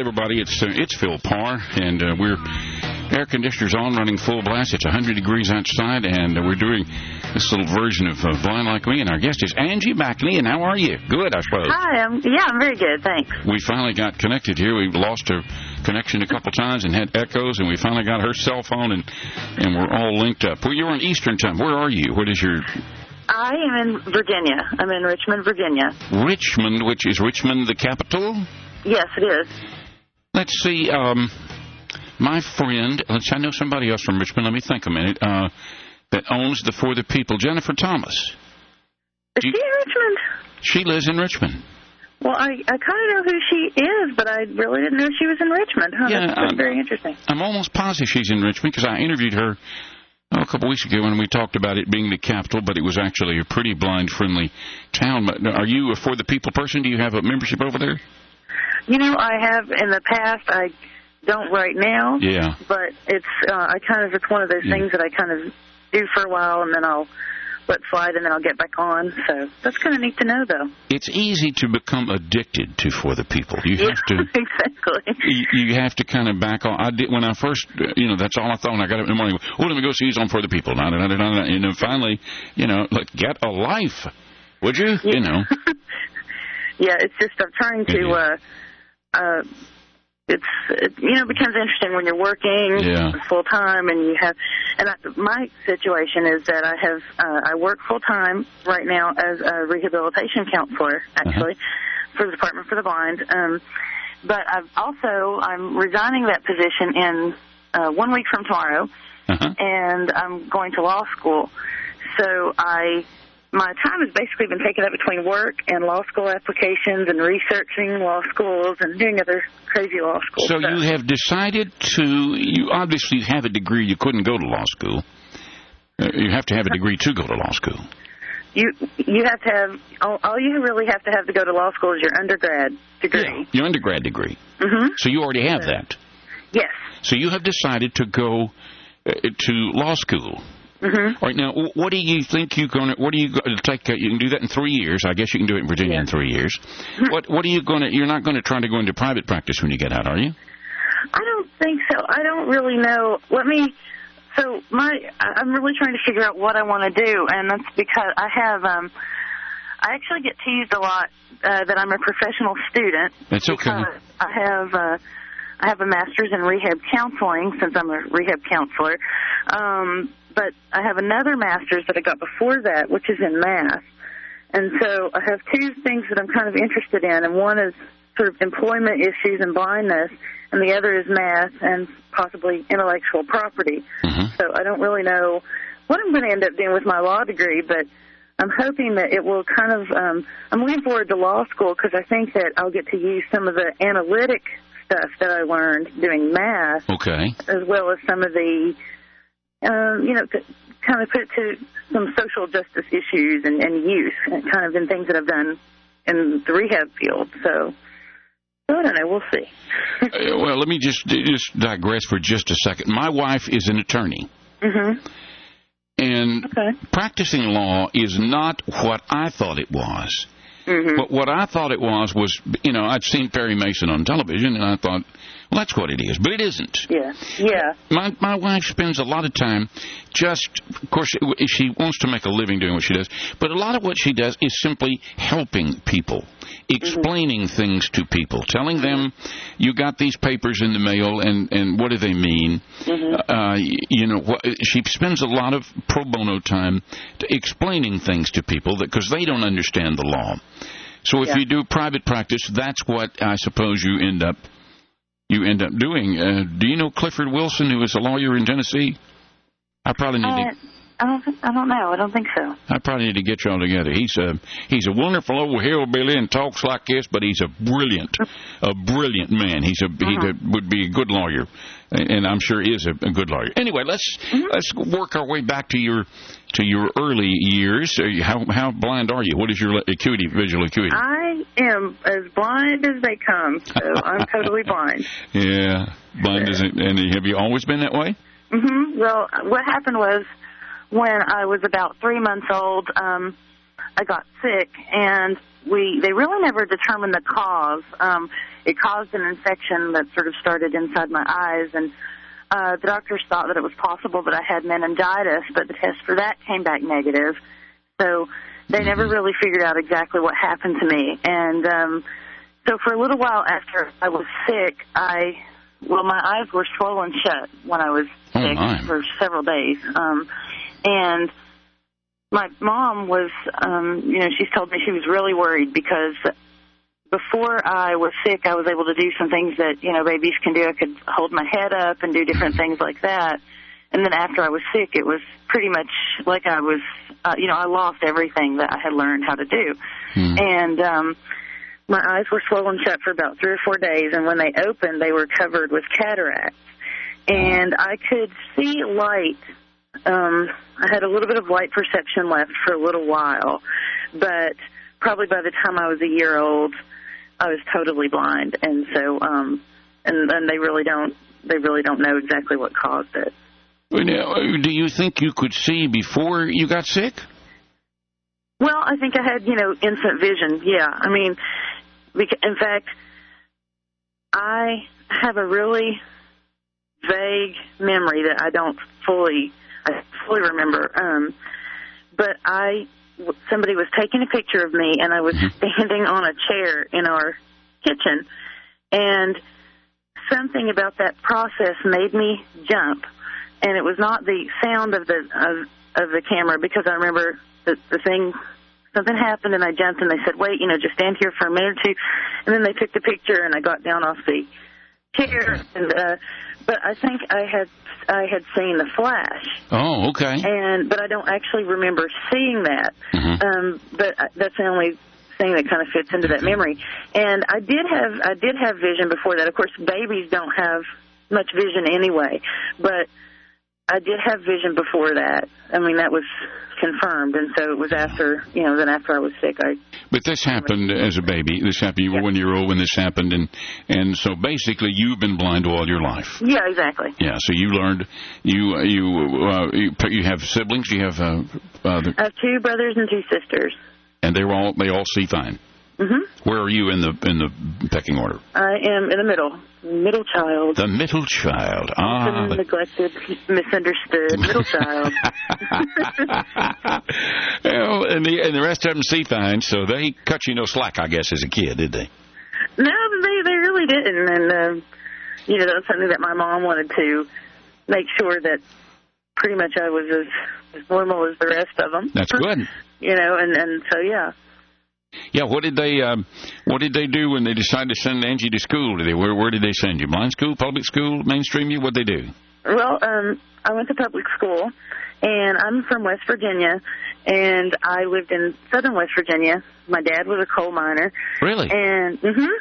everybody. It's Phil Parr, and we're air conditioners on, running full blast. It's 100 degrees outside, and we're doing this little version of Blind Like Me. And our guest is Angie McLean. How are you? Good, I suppose. Hi, I'm very good, thanks. We finally got connected here. We've lost our connection a couple times and had echoes, and we finally got her cell phone, and we're all linked up. Well, you're on Eastern Time. Where are you? What is your... I am in Virginia. I'm in Richmond, Virginia. Richmond, which is Richmond the capital? Yes, it is. Let's see. My friend, I know somebody else from Richmond. Let me think a minute. That owns the For the People, Jennifer Thomas. Is she in Richmond? She lives in Richmond. Well, I kind of know who she is, but I really didn't know she was in Richmond. Huh? Yeah, that's very interesting. I'm almost positive she's in Richmond because I interviewed her a couple weeks ago when we talked about it being the capital, but it was actually a pretty blind-friendly town. Are you a For the People person? Do you have a membership over there? You know, I have in the past. I don't right now. Yeah. But it's it's one of those things that I kind of do for a while, and then I'll let slide, and then I'll get back on. So that's kind of neat to know, though. It's easy to become addicted to For the People. You have to exactly. You have to kind of back off. I did when I first, that's all I thought when I got up in the morning. Oh, let me go see who's on For the People. And then finally, get a life, would you? Yeah. Yeah, it's just I'm trying to. It becomes interesting when you're working full time, and my situation is that I work full time right now as a rehabilitation counselor, actually, for the Department for the Blind. But I'm resigning that position in 1 week from tomorrow, and I'm going to law school. So my time has basically been taken up between work and law school applications and researching law schools and doing other crazy law school stuff. So you have decided you obviously have a degree. You couldn't go to law school. You have to have a degree to go to law school. You have to have, all you really have to have to go to law school is your undergrad degree. Yeah, your undergrad degree. Mm-hmm. So you already have that. Yes. So you have decided to go to law school. Mm-hmm. All right, now, what do you think you can do that in 3 years. I guess you can do it in Virginia in 3 years. What are you you're not going to try to go into private practice when you get out, are you? I don't think so. I don't really know. I'm really trying to figure out what I want to do, and that's because I actually get teased a lot that I'm a professional student. That's okay. I have a master's in rehab counseling since I'm a rehab counselor. But I have another master's that I got before that, which is in math. And so I have two things that I'm kind of interested in, and one is sort of employment issues and blindness, and the other is math and possibly intellectual property. Mm-hmm. So I don't really know what I'm going to end up doing with my law degree, but I'm hoping that it will kind of I'm looking forward to law school because I think that I'll get to use some of the analytic stuff that I learned doing math, as well as some of the kind of put it to some social justice issues and youth, kind of in things that I've done in the rehab field. So I don't know. We'll see. Well, let me just digress for just a second. My wife is an attorney. Mm-hmm. And practicing law is not what I thought it was. Mm-hmm. But what I thought it was, I'd seen Perry Mason on television, and I thought, well, that's what it is. But it isn't. Yeah. Yeah. My wife spends a lot of time of course, she wants to make a living doing what she does, but a lot of what she does is simply helping people, explaining things to people, telling them, you got these papers in the mail, and what do they mean? She spends a lot of pro bono time explaining things to people because they don't understand the law. So if you do private practice, that's what I suppose you end up doing. Do you know Clifford Wilson, who is a lawyer in Tennessee? I probably need to. I don't know. I don't think so. I probably need to get y'all together. He's a wonderful old hillbilly and talks like this, but he's a brilliant man. He would be a good lawyer, and I'm sure is a good lawyer. Anyway, let's work our way back to your early years. How blind are you? What is your visual acuity? I am as blind as they come, so I'm totally blind. Yeah, blind as it. And have you always been that way? Mm-hmm. Well, what happened was when I was about 3 months old, I got sick, and they really never determined the cause. It caused an infection that sort of started inside my eyes, and the doctors thought that it was possible that I had meningitis, but the test for that came back negative. So they never really figured out exactly what happened to me. And so for a little while after I was sick, my eyes were swollen shut when I was sick for several days. And my mom was, she's told me she was really worried because before I was sick, I was able to do some things that, babies can do. I could hold my head up and do different things like that. And then after I was sick, it was pretty much like I was, I lost everything that I had learned how to do. And my eyes were swollen shut for about 3 or 4 days, and when they opened, they were covered with cataracts. And I could see light. I had a little bit of light perception left for a little while, but probably by the time I was a year old, I was totally blind. And so, and they really don't know exactly what caused it. Now, do you think you could see before you got sick? Well, I think I had, instant vision. Yeah. I mean, in fact, I have a really vague memory that I don't fully remember. But somebody was taking a picture of me, and I was standing on a chair in our kitchen, and something about that process made me jump. And it was not the sound of the camera, because I remember the thing, something happened, and I jumped, and they said, wait, just stand here for a minute or two. And then they took the picture, and I got down off the chair. And but I think I had seen the flash. Oh, okay. But I don't actually remember seeing that. But that's the only thing that kind of fits into that memory. And I did have vision before that. Of course, babies don't have much vision anyway, but I did have vision before that. I mean, that was confirmed, and so it was after, then after I was sick. But this happened as a baby. This happened, you were 1 year old when this happened, and so basically you've been blind all your life. Yeah, exactly. Yeah, so you learned, you have siblings? You have... I have 2 brothers and 2 sisters. And they all see fine? Mm-hmm. Where are you in the pecking order? I am in the middle child. The middle child. The neglected, misunderstood middle child. Well, and the rest of them see fine, so they cut you no slack, I guess, as a kid, did they? No, they really didn't, and that was something that my mom wanted to make sure that pretty much I was as normal as the rest of them. That's good. And so yeah. Yeah, what did they do when they decided to send Angie to school? Where did they send you? Blind school, public school, mainstream you? What'd they do? Well, I went to public school, and I'm from West Virginia, and I lived in southern West Virginia. My dad was a coal miner. Really? And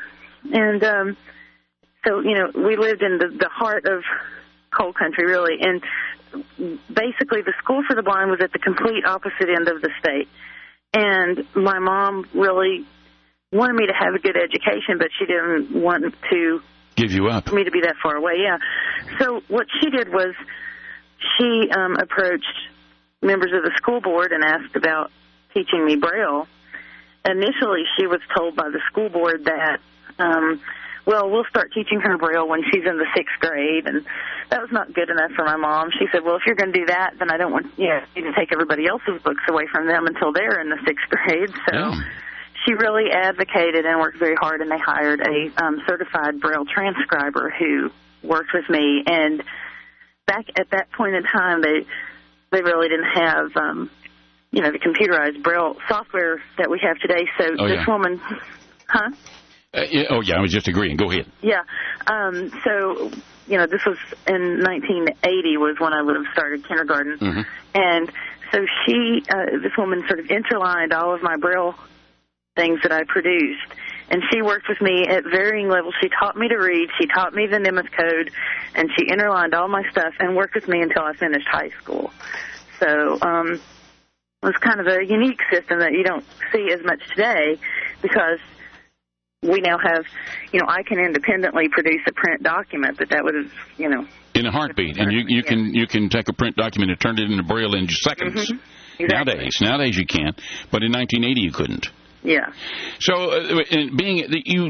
so we lived in the heart of coal country, really, and basically the school for the blind was at the complete opposite end of the state. And my mom really wanted me to have a good education, but she didn't want to give you up. Me to be that far away, yeah. So what she did was she approached members of the school board and asked about teaching me Braille. Initially, she was told by the school board that, we'll start teaching her Braille when she's in the 6th grade, and that was not good enough for my mom. She said, well, if you're going to do that, then I don't want you to take everybody else's books away from them until they're in the 6th grade. So she really advocated and worked very hard, and they hired a certified Braille transcriber who worked with me. And back at that point in time, they really didn't have, the computerized Braille software that we have today. So woman, I was just agreeing. Go ahead. Yeah. So, this was in 1980 was when I would have started kindergarten. Mm-hmm. And so this woman sort of interlined all of my Braille things that I produced. And she worked with me at varying levels. She taught me to read. She taught me the Nemeth Code. And she interlined all my stuff and worked with me until I finished high school. So it was kind of a unique system that you don't see as much today because we now have, I can independently produce a print document, but that was, in a heartbeat. And you can take a print document and turn it into Braille in just seconds. Mm-hmm. Exactly. Nowadays you can, but in 1980 you couldn't. Yeah. So, being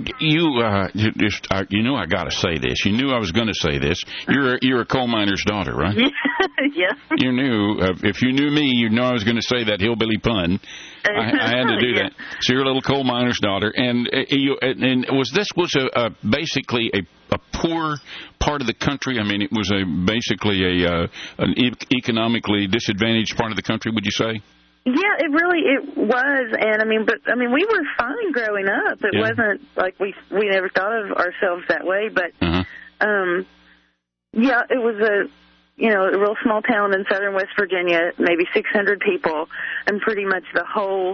you know, I got to say this. You knew I was going to say this. You're a coal miner's daughter, right? Yes. You knew if you knew me, you know I was going to say that hillbilly pun. I had to do that. So you're a little coal miner's daughter, and was basically a poor part of the country? I mean, it was basically an economically disadvantaged part of the country. Would you say? Yeah, it was, and we were fine growing up. It wasn't like we never thought of ourselves that way, but it was a real small town in southern West Virginia, maybe 600 people, and pretty much the whole,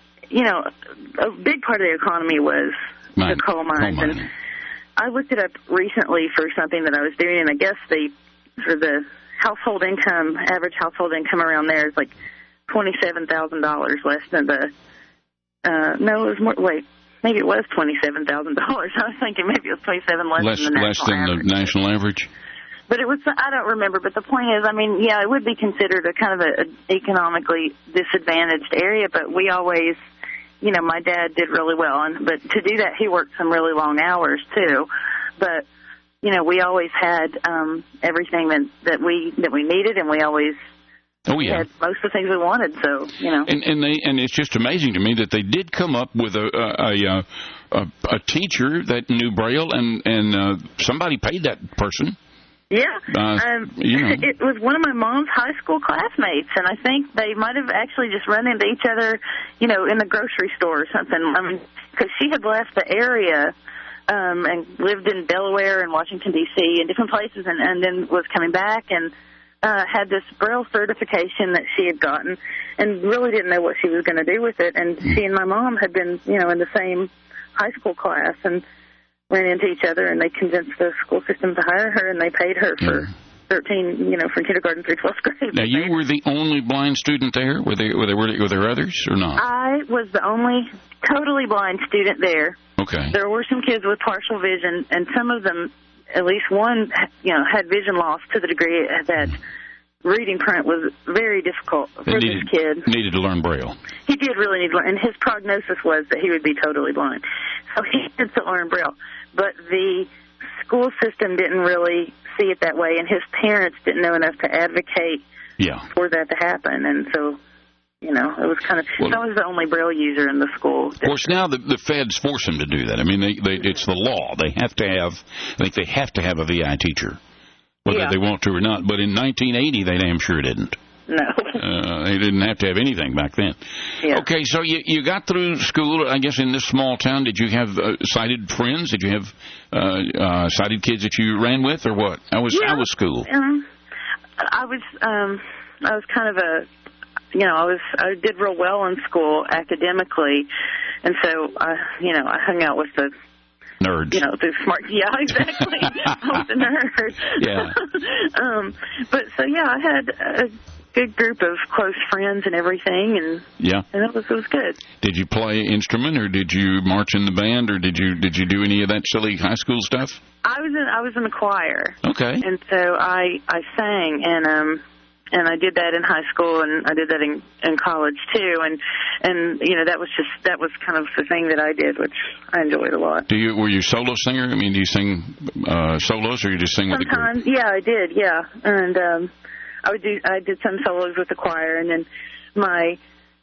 a big part of the economy was the coal mines. And I looked it up recently for something that I was doing, and I guess for the average household income around there is like $27,000 less than no, it was more. Wait, maybe it was $27,000. I was thinking maybe it was 27 less than the national average. But it was, I don't remember. But the point is, it would be considered a kind of an economically disadvantaged area. But we always, my dad did really well, but to do that, he worked some really long hours too. But we always had everything that we needed, and we always. Oh yeah, had most of the things we wanted. So and it's just amazing to me that they did come up with a teacher that knew Braille, and somebody paid that person. Yeah, it was one of my mom's high school classmates, and I think they might have actually just run into each other, in the grocery store or something. Because she had left the area. And lived in Delaware and Washington D.C. and different places, and then was coming back and. Had this Braille certification that she had gotten and really didn't know what she was going to do with it. And she and my mom had been, in the same high school class and ran into each other, and they convinced the school system to hire her, and they paid her for 13, from kindergarten through 12th grade. Now, you were the only blind student there? Were there others or not? I was the only totally blind student there. Okay. There were some kids with partial vision, and some of them, at least one, had vision loss to the degree that reading print was very difficult for this kid. Needed to learn Braille. He did really need to learn, and his prognosis was that he would be totally blind. So he had to learn Braille. But the school system didn't really see it that way, and his parents didn't know enough to advocate for that to happen. And so, it was kind of, I was the only Braille user in the school. Of course, now the feds force them to do that. It's the law. They have to have a VI teacher, whether they want to or not. But in 1980, they damn sure didn't. No. They didn't have to have anything back then. Yeah. Okay, so you got through school, I guess, in this small town. Did you have sighted friends? Did you have sighted kids that you ran with, or what? How was school? I was kind of I did real well in school academically, and so I hung out with the nerds. The smart. Yeah, exactly. I was a nerd. Yeah. But so I had a good group of close friends and everything, and it was good. Did you play instrument, or did you march in the band, or did you do any of that silly high school stuff? I was in the choir. Okay. And so I sang, and I did that in high school, and I did that in college too, and that was kind of the thing that I did, which I enjoyed a lot. Were you a solo singer? Do you sing solos, or you just sing with a group? Sometimes, yeah, I did, yeah, and I did some solos with the choir, and then my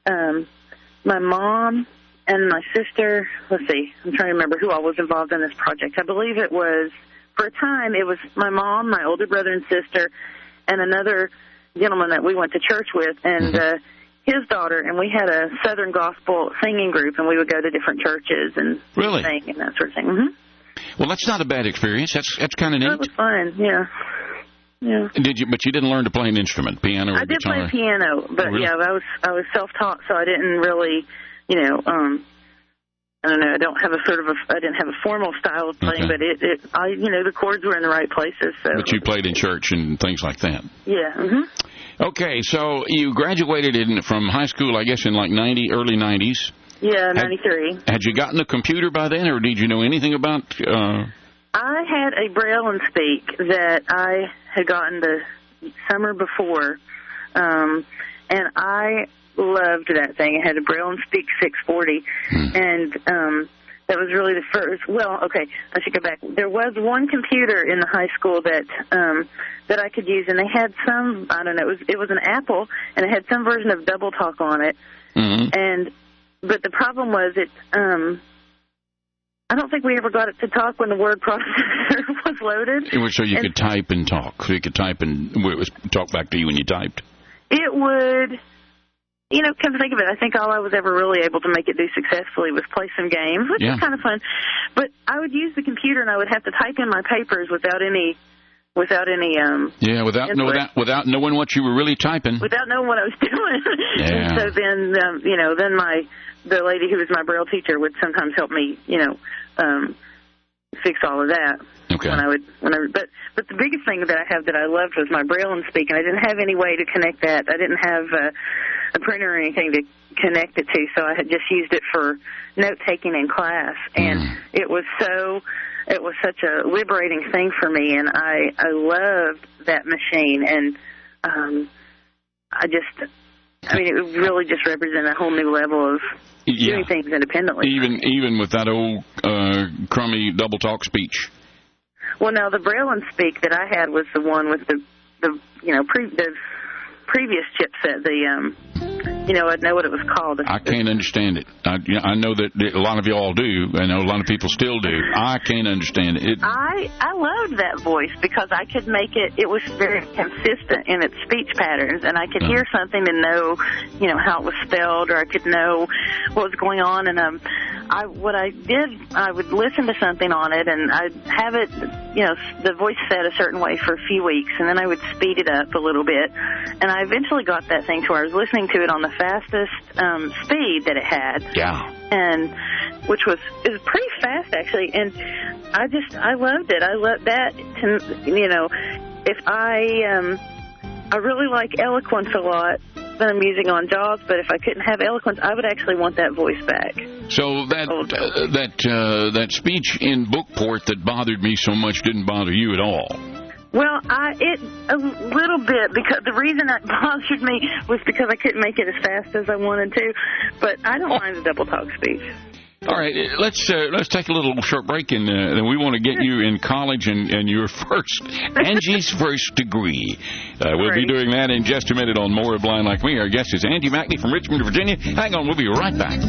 mom and my sister. Let's see, I'm trying to remember who all was involved in this project. I believe it was, for a time, it was my mom, my older brother and sister, and another gentleman that we went to church with, and his daughter, and we had a Southern gospel singing group, and we would go to different churches and sing and that sort of thing. Mm-hmm. Well, that's not a bad experience. That's kind of neat. It was fun, yeah. Yeah. But you didn't learn to play an instrument, piano or guitar? I did play piano, but I was self-taught, so I didn't really, I don't know. I didn't have a formal style of playing, but the chords were in the right places. So. But you played in church and things like that. Yeah. Mm-hmm. Okay, so you graduated from high school, I guess, in like early 90s. Yeah, 93. Had you gotten a computer by then, or did you know anything about? I had a Braille and Speak that I had gotten the summer before. and I loved that thing. It had a Braille and Speak 640, and that was really the first. Well, okay, I should go back. There was one computer in the high school that I could use, and they had some. I don't know. It was an Apple, and it had some version of Double Talk on it. But the problem was I don't think we ever got it to talk when the word processor was loaded. So you could type and talk. So you could type and it was talk back to you when you typed. It would. Come to think of it, I think all I was ever really able to make it do successfully was play some games, which is kind of fun. But I would use the computer, and I would have to type in my papers without any without knowing what you were really typing. Without knowing what I was doing. Yeah. And so then, the lady who was my Braille teacher would sometimes help me, fix all of that. Okay. But the biggest thing that I have that I loved was my Braille and Speak, and I didn't have any way to connect that. I didn't have a printer or anything to connect it to, so I had just used it for note-taking in class. And it was such a liberating thing for me, and I loved that machine. And it really just represented a whole new level of doing things independently. Even with that old crummy Double Talk speech. Well, now the Braille and Speak that I had was the one with the previous chipset. I'd know what it was called. I can't understand it. I know that a lot of y'all do. I know a lot of people still do. I can't understand it. I loved that voice because I could make it. It was very consistent in its speech patterns, and I could hear something and know, how it was spelled, or I could know what was going on. And I would listen to something on it, and I'd have it, the voice said a certain way for a few weeks, and then I would speed it up a little bit, and I eventually got that thing to where I was listening to it on the fastest speed that it had. Yeah. And it was pretty fast actually, and I loved it. I loved that. If I really like eloquence a lot that I'm using on jobs, but if I couldn't have eloquence, I would actually want that voice back. So that speech in Bookport that bothered me so much didn't bother you at all? Well, a little bit, because the reason that bothered me was because I couldn't make it as fast as I wanted to, but I don't mind the Double Talk speech. All right, let's take a little short break, and we want to get you in college and your Angie's first degree. We'll be doing that in just a minute on More Blind Like Me. Our guest is Angie Mackney from Richmond, Virginia. Hang on, we'll be right back.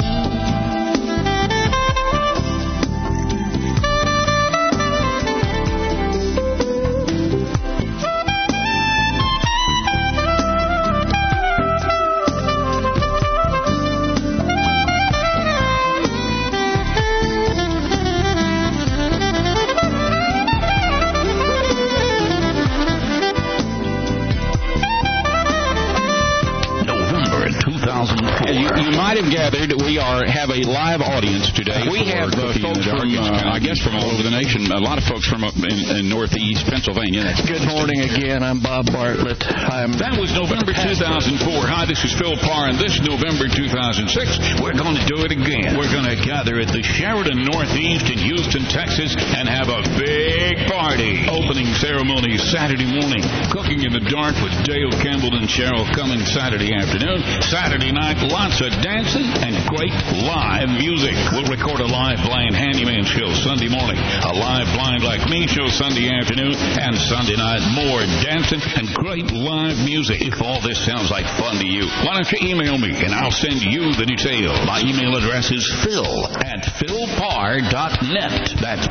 Gathered, we have a live audience today. We have folks from, I guess, from all over the nation. A lot of folks from up in northeast Pennsylvania. Good morning again. I'm Bob Bartlett. That was November 2004. Hi, this is Phil Parr, and this November 2006, we're going to do it again. We're going to gather at the Sheridan Northeast in Houston, Texas, and have a big party. Opening ceremony Saturday morning. Cooking in the Dark with Dale Campbell and Cheryl Cummings Saturday afternoon. Saturday night, lots of dancing and great live music. We'll record a live blind handyman show Sunday morning, a live Blind Like Me show Sunday afternoon, and Sunday night more dancing and great live music. If all this sounds like fun to you, why don't you email me and I'll send you the details. My email address is phil@philparr.net. That's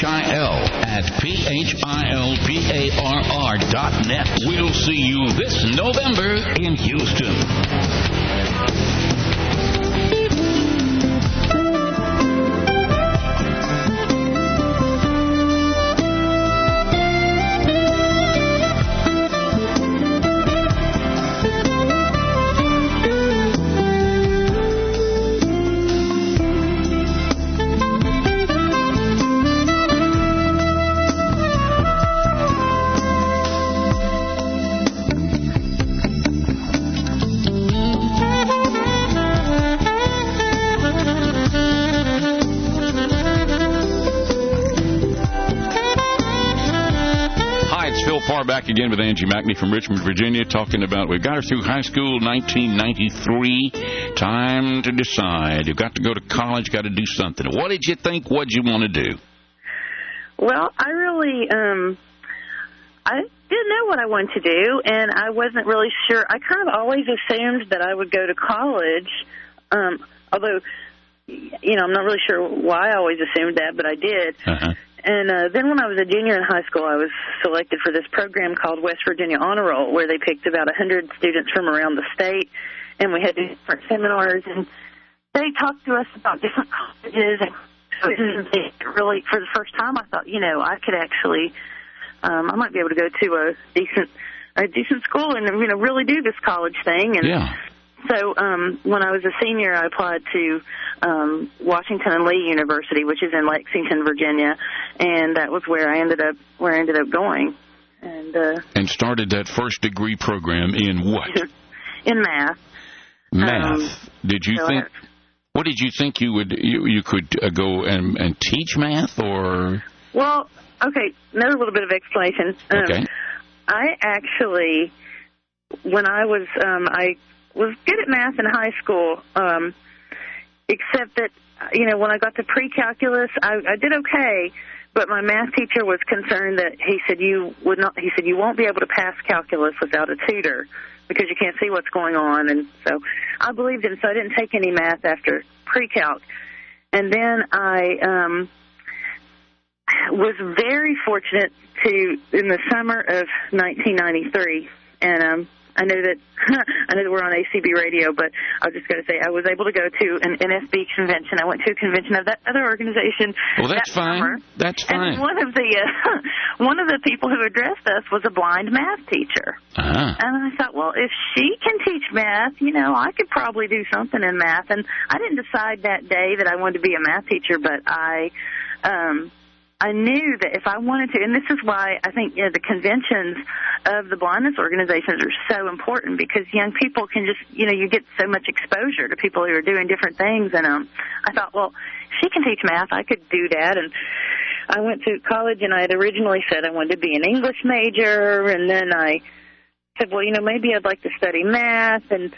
PHIL@PHILPARR.net. We'll see you this November in Houston. back again with Angie Mackney from Richmond, Virginia, talking about, we've got her through high school, 1993. Time to decide. You've got to go to college, got to do something. What did you think? What did you want to do? Well, I really, I didn't know what I wanted to do, and I wasn't really sure. I kind of always assumed that I would go to college, although, I'm not really sure why I always assumed that, but I did. Uh-huh. And then when I was a junior in high school, I was selected for this program called West Virginia Honor Roll, where they picked about 100 students from around the state, and we had different seminars, and they talked to us about different colleges. And really, for the first time, I thought, I could actually, I might be able to go to a decent school and, really do this college thing. And yeah. So when I was a senior, I applied to Washington and Lee University, which is in Lexington, Virginia, and that was where I ended up going. And started that first degree program in what? In math. Math. Did you think? What did you think you could go and teach math, or? Well, okay. Another little bit of explanation. Okay. I actually, when I was good at math in high school, except that, when I got to pre-calculus, I did okay, but my math teacher was concerned that he said you won't be able to pass calculus without a tutor because you can't see what's going on. And so I believed him, so I didn't take any math after pre-calc. And then I was very fortunate in the summer of 1993, and I know that we're on ACB radio, but I was just going to say I was able to go to an NFB convention. I went to a convention of that other organization. Well, that's fine. Summer. That's fine. And one of the people who addressed us was a blind math teacher. Uh-huh. And I thought, well, if she can teach math, I could probably do something in math. And I didn't decide that day that I wanted to be a math teacher, but I knew that if I wanted to, and this is why I think the conventions of the blindness organizations are so important, because young people can just, you get so much exposure to people who are doing different things. And I thought, well, if she can teach math, I could do that. And I went to college, and I had originally said I wanted to be an English major, and then I said, well, maybe I'd like to study math, and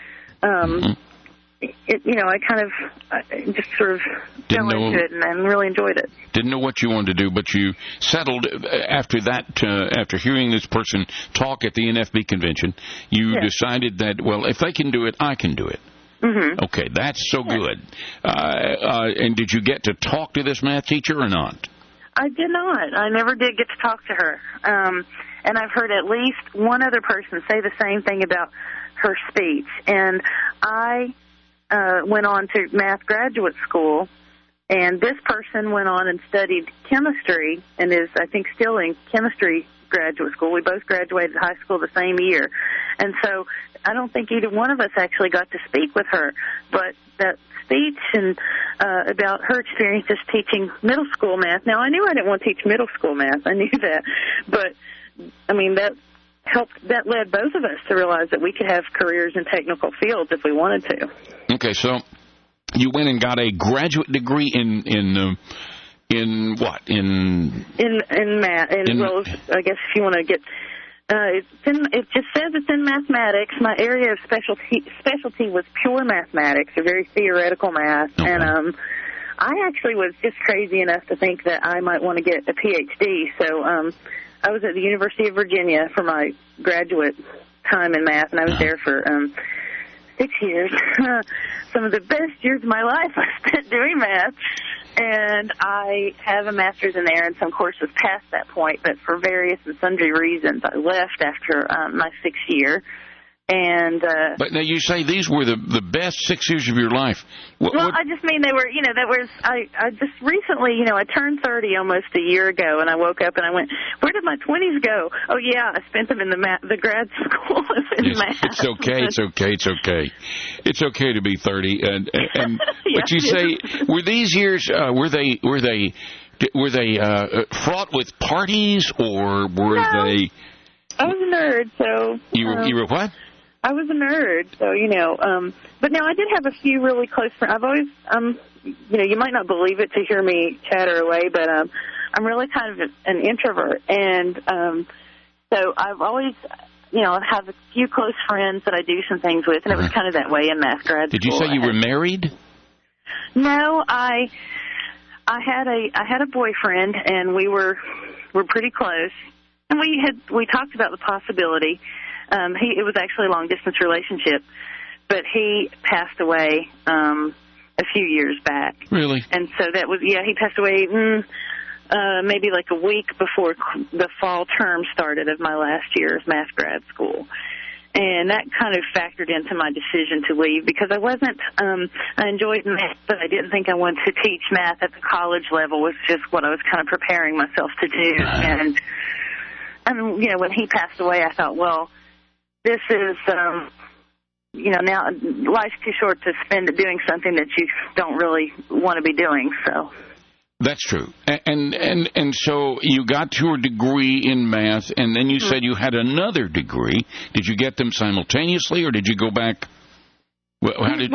I just sort of fell into it and really enjoyed it. Didn't know what you wanted to do, but you settled after that. After hearing this person talk at the NFB convention, you decided that, well, if they can do it, I can do it. Mm-hmm. Okay, that's so good. And did you get to talk to this math teacher or not? I did not. I never did get to talk to her. And I've heard at least one other person say the same thing about her speech. And I went on to math graduate school, and this person went on and studied chemistry and is, I think, still in chemistry graduate school. We both graduated high school the same year. And so I don't think either one of us actually got to speak with her, but that speech and about her experiences teaching middle school math. Now, I knew I didn't want to teach middle school math. I knew that. But, that led both of us to realize that we could have careers in technical fields if we wanted to. Okay, so you went and got a graduate degree in what? In math. Well, I guess if you want to get, it just says it's in mathematics. My area of specialty was pure mathematics, or very theoretical math, okay. And I actually was just crazy enough to think that I might want to get a PhD. So I was at the University of Virginia for my graduate time in math, and I was there for 6 years. Some of the best years of my life I spent doing math. And I have a master's in there and some courses past that point, but for various and sundry reasons, I left after my 6th year. And but now you say these were the best 6 years of your life. I just mean they were, I just recently, I turned 30 almost a year ago, and I woke up and I went, where did my 20s go? Oh, yeah, I spent them in the grad school in math. It's okay. It's okay to be 30. And but you say, were these years, were they fraught with parties, or were they? I was a nerd, so. You were what? I was a nerd, so, but now I did have a few really close friends. I've always, you might not believe it to hear me chatter away, but I'm really kind of an introvert. And So I've always, have a few close friends that I do some things with, and it was kind of that way in math grad school. Did you say you were married? No, I had a boyfriend, and we were pretty close, and we talked about the possibility. It was actually a long distance relationship, but he passed away a few years back. Really? And so that was he passed away maybe like a week before the fall term started of my last year of math grad school. And that kind of factored into my decision to leave because I enjoyed math, but I didn't think I wanted to teach math at the college level was just what I was kind of preparing myself to do. And when he passed away, I thought, well, this is, now life's too short to spend it doing something that you don't really want to be doing, so. That's true. And so you got your degree in math, and then you said you had another degree. Did you get them simultaneously, or did you go back? Well,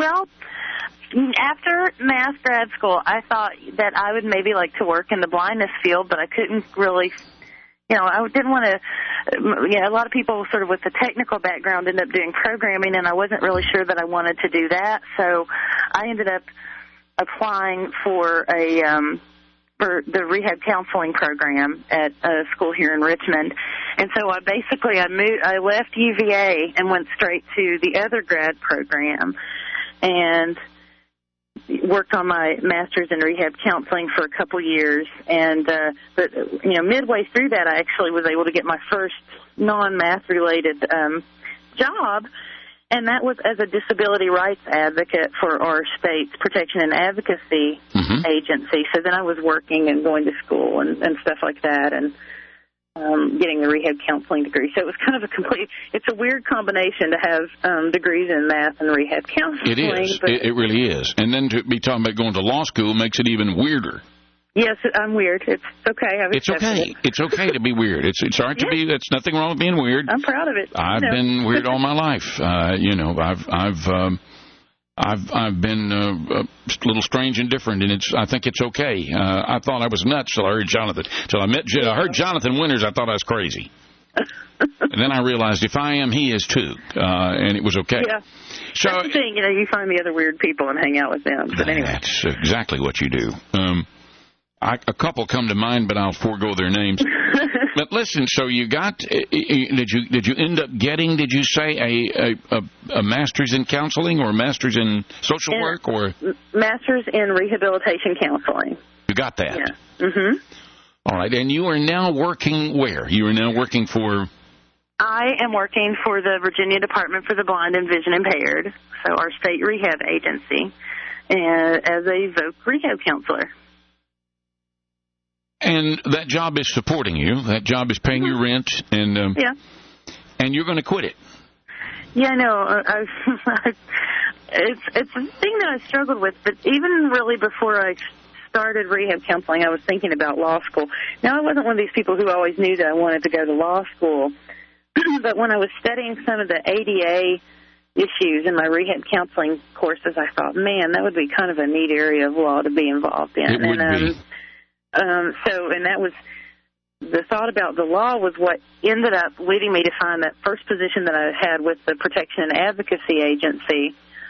after math grad school, I thought that I would maybe like to work in the blindness field, but I couldn't really, I didn't want to, a lot of people sort of with the technical background end up doing programming, and I wasn't really sure that I wanted to do that. So I ended up applying for the rehab counseling program at a school here in Richmond. And so I left UVA and went straight to the other grad program and worked on my master's in rehab counseling for a couple years. And but midway through that, I actually was able to get my first non-math related job. And that was as a disability rights advocate for our state's protection and advocacy agency. So then I was working and going to school and stuff like that and getting the rehab counseling degree. So it was kind of it's a weird combination to have degrees in math and rehab counseling. It is. It really is. And then to be talking about going to law school makes it even weirder. Yes, I'm weird. It's okay. It's okay. It's okay to be weird. It's all right to be. That's nothing wrong with being weird. I'm proud of it. I've been weird all my life. I've been a little strange and different, and I think it's okay. I thought I was nuts till I heard Jonathan. Till I heard Jonathan Winters, I thought I was crazy. And then I realized if I am, he is too, and it was okay. Yeah. So that's the thing. You find the other weird people and hang out with them. But anyway, that's exactly what you do. A couple come to mind, but I'll forego their names. But listen, so you got? Did you end up getting? Did you say a master's in counseling or a master's in social work or master's in rehabilitation counseling? You got that? Yeah. Mhm. All right, and you are now working where? You are now working for? I am working for the Virginia Department for the Blind and Vision Impaired, so our state rehab agency, as a voc rehab counselor. And that job is supporting you. That job is paying your rent, and and you're going to quit it. Yeah, I know. It's a thing that I struggled with, but even really before I started rehab counseling, I was thinking about law school. Now, I wasn't one of these people who always knew that I wanted to go to law school, but when I was studying some of the ADA issues in my rehab counseling courses, I thought, man, that would be kind of a neat area of law to be involved in. It would be. And that was the thought about the law was what ended up leading me to find that first position that I had with the Protection and Advocacy Agency.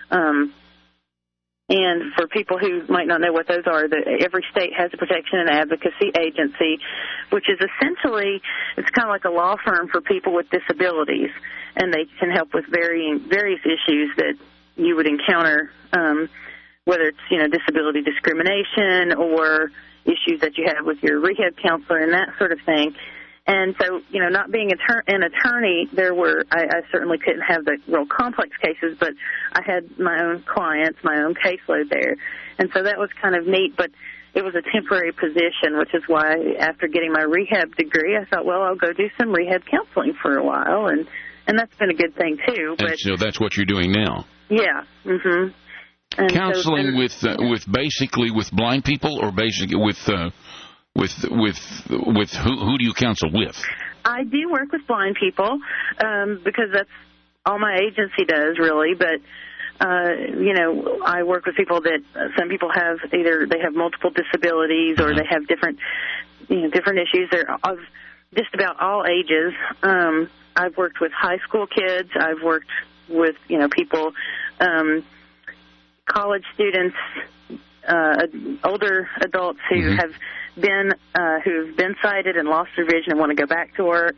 And for people who might not know what those are, every state has a Protection and Advocacy Agency, which is essentially, it's kind of like a law firm for people with disabilities, and they can help with various issues that you would encounter, whether it's, disability discrimination or issues that you have with your rehab counselor and that sort of thing. And so, not being an attorney, I certainly couldn't have the real complex cases, but I had my own clients, my own caseload there. And so that was kind of neat, but it was a temporary position, which is why after getting my rehab degree, I thought, well, I'll go do some rehab counseling for a while, and that's been a good thing, too. But, and so that's what you're doing now? Yeah. Mm-hmm. And counseling with basically with blind people, or basically with who do you counsel with? I do work with blind people because that's all my agency does, really. But I work with people that some people have they have multiple disabilities or they have different issues. just about all ages. I've worked with high school kids. I've worked with, people, college students, older adults who have been sighted and lost their vision and want to go back to work.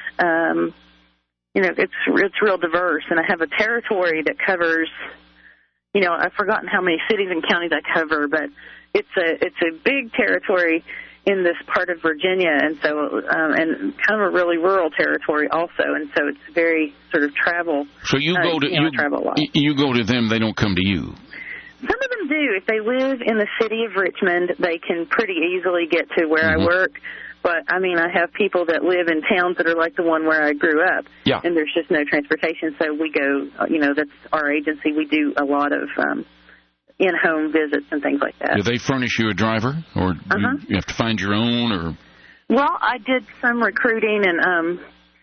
It's real diverse, and I have a territory that covers, I've forgotten how many cities and counties I cover, but it's a big territory in this part of Virginia, and so and kind of a really rural territory also, and so it's very sort of travel. So you go to you go to them; they don't come to you. Some of them do. If they live in the city of Richmond, they can pretty easily get to where I work. But, I have people that live in towns that are like the one where I grew up, and there's just no transportation, so we go, that's our agency. We do a lot of in-home visits and things like that. Do they furnish you a driver, or do you have to find your own? Or? Well, I did some recruiting, and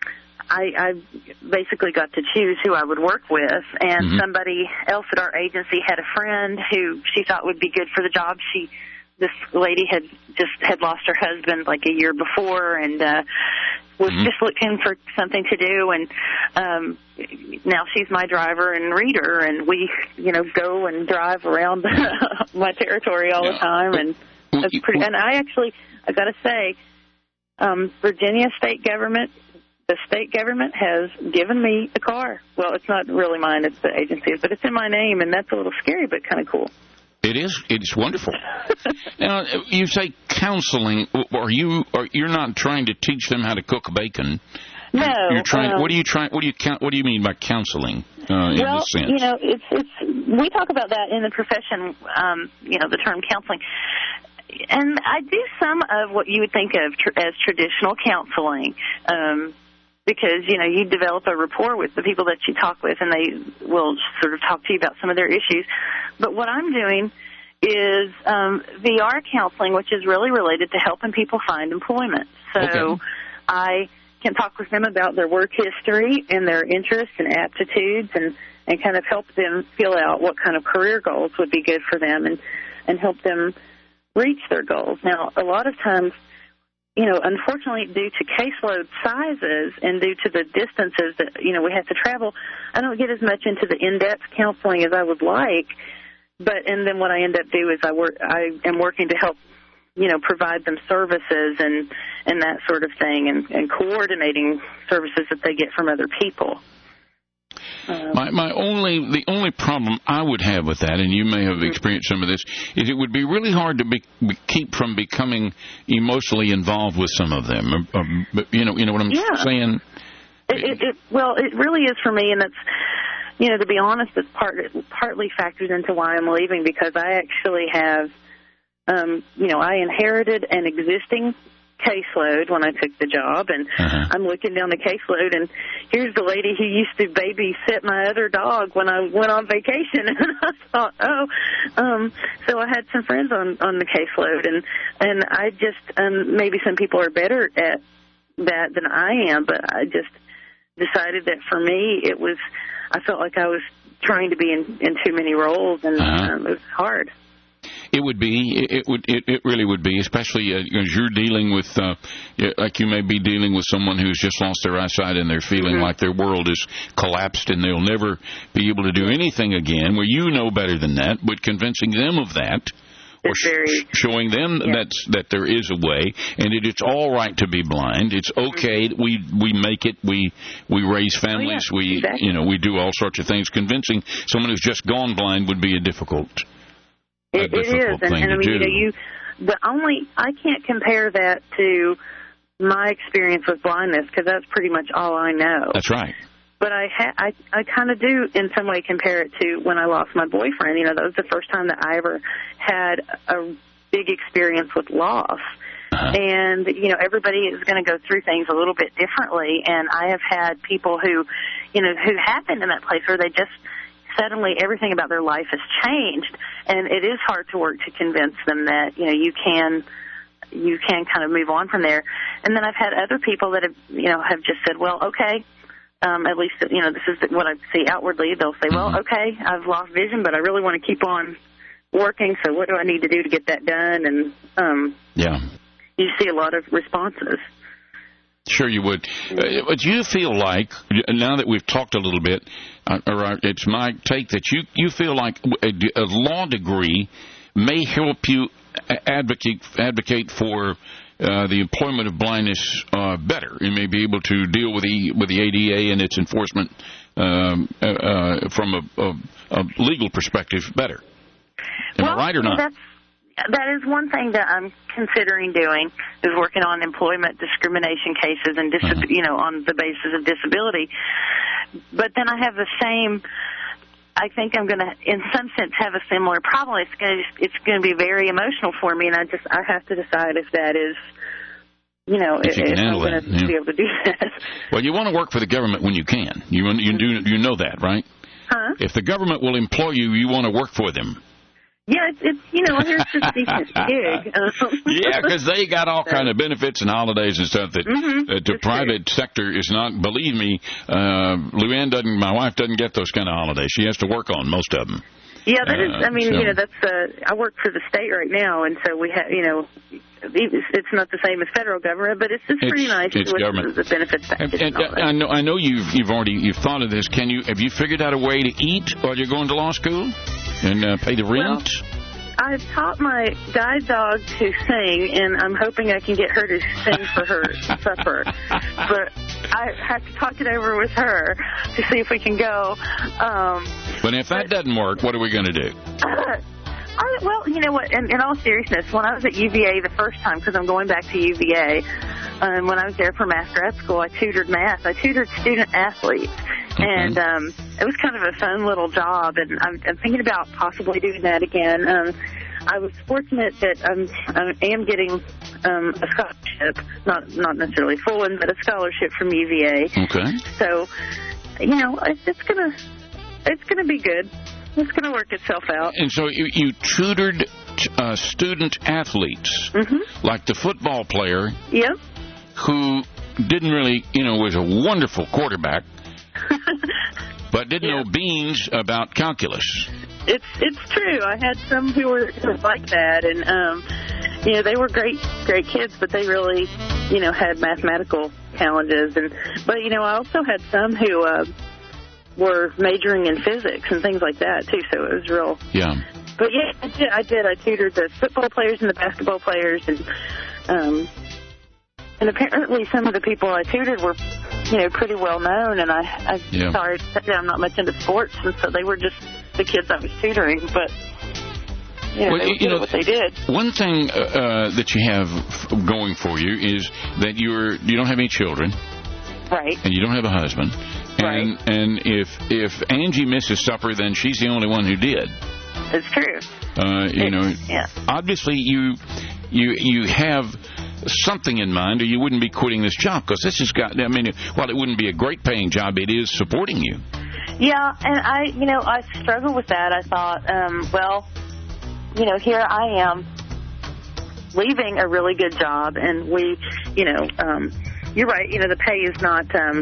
I basically got to choose who I would work with, and somebody else at our agency had a friend who she thought would be good for the job. This lady had lost her husband like a year before, and was just looking for something to do, and now she's my driver and reader, and we go and drive around my territory all the time, and that's pretty. And I got to say, Virginia state government. The state government has given me a car. Well, it's not really mine; it's the agency's, but it's in my name, and that's a little scary, but kind of cool. It is. It's wonderful. Now, you say counseling. You're not trying to teach them how to cook bacon. No. You're trying. What do you mean by counseling? In this sense? It's we talk about that in the profession. The term counseling. And I do some of what you would think of as traditional counseling. Because, you develop a rapport with the people that you talk with, and they will sort of talk to you about some of their issues. But what I'm doing is VR counseling, which is really related to helping people find employment. So I can talk with them about their work history and their interests and aptitudes and kind of help them feel out what kind of career goals would be good for them and help them reach their goals. Now, a lot of times, unfortunately, due to caseload sizes and due to the distances that, we have to travel, I don't get as much into the in-depth counseling as I would like. And then what I end up doing is I am working to help, provide them services and that sort of thing and coordinating services that they get from other people. The only problem I would have with that, and you may have experienced some of this, is it would be really hard to keep from becoming emotionally involved with some of them. You know what I'm saying? It really is for me, and that's, to be honest, it's partly factored into why I'm leaving, because I actually have, I inherited an existing caseload when I took the job, and I'm looking down the caseload, and here's the lady who used to babysit my other dog when I went on vacation, and I thought, so I had some friends on the caseload, and I just, maybe some people are better at that than I am, but I just decided that for me, I felt like I was trying to be in too many roles, and it was hard. It would be. It really would be, especially as you're dealing with, like you may be dealing with someone who's just lost their eyesight and they're feeling like their world is collapsed and they'll never be able to do anything again. Well, you know better than that, but convincing them of that, or showing them that there is a way, and it's all right to be blind. It's okay. We make it. We raise families. We do all sorts of things. Convincing someone who's just gone blind would be a difficult. It is, and I mean, I can't compare that to my experience with blindness, because that's pretty much all I know. That's right. But I kind of do in some way compare it to when I lost my boyfriend. That was the first time that I ever had a big experience with loss. And, everybody is going to go through things a little bit differently, and I have had people who have been in that place where they just suddenly everything about their life has changed, and it is hard to work to convince them that you can kind of move on from there. And then I've had other people that have just said, well, okay, at least this is what I see outwardly. They'll say, well, okay, I've lost vision, but I really want to keep on working, so what do I need to do to get that done? And you see a lot of responses. Sure you would. But you feel like, now that we've talked a little bit, or it's my take that you feel like a law degree may help you advocate for the employment of blindness better. You may be able to deal with the ADA and its enforcement from a legal perspective better. Am I right or not? That is one thing that I'm considering doing, is working on employment discrimination cases and on the basis of disability. But then I have the same. I think I'm going to, in some sense, have a similar problem. It's going to be very emotional for me, and I have to decide if that is, if I'm going to be able to do that. Well, you want to work for the government when you can. You know that, right? Huh? If the government will employ you, you want to work for them. Yeah, it's here's this decent gig. Yeah, because they got all kind of benefits and holidays and stuff that the private sector is not. Believe me, Luann my wife doesn't get those kind of holidays. She has to work on most of them. Yeah, that is. I mean, that's. I work for the state right now, and so we have. It's not the same as federal government, but it's pretty nice. It's government. The benefits package. And I know you've thought of this. Have you figured out a way to eat while you're going to law school and pay the rent? Well, I've taught my guide dog to sing, and I'm hoping I can get her to sing for her supper. But I have to talk it over with her to see if we can go. But if that doesn't work, what are we going to do? Well, you know what, in all seriousness, when I was at UVA the first time, because I'm going back to UVA, when I was there for math grad school, I tutored math. I tutored student athletes. And it was kind of a fun little job, and I'm thinking about possibly doing that again. I was fortunate that I am getting a scholarship, not necessarily full one, but a scholarship from UVA. Okay. So, it's gonna be good. It's going to work itself out. And so you tutored student athletes, like the football player, who didn't really, was a wonderful quarterback, but didn't know beans about calculus. It's true. I had some who were like that, and they were great kids, but they really, had mathematical challenges. But I also had some who were majoring in physics and things like that too. So it was real. Yeah. But yeah, I did. I tutored the football players and the basketball players, and apparently some of the people I tutored were, pretty well known. And I sorry, I'm not much into sports, and so they were just the kids I was tutoring. But they were good at what they did. One thing that you have going for you is that you don't have any children, right? And you don't have a husband. Right. And if Angie misses supper, then she's the only one who did. It's true. Obviously you have something in mind, or you wouldn't be quitting this job, because this has got. While it wouldn't be a great paying job, it is supporting you. Yeah, and I struggled with that. I thought, here I am leaving a really good job, and you're right. The pay is not.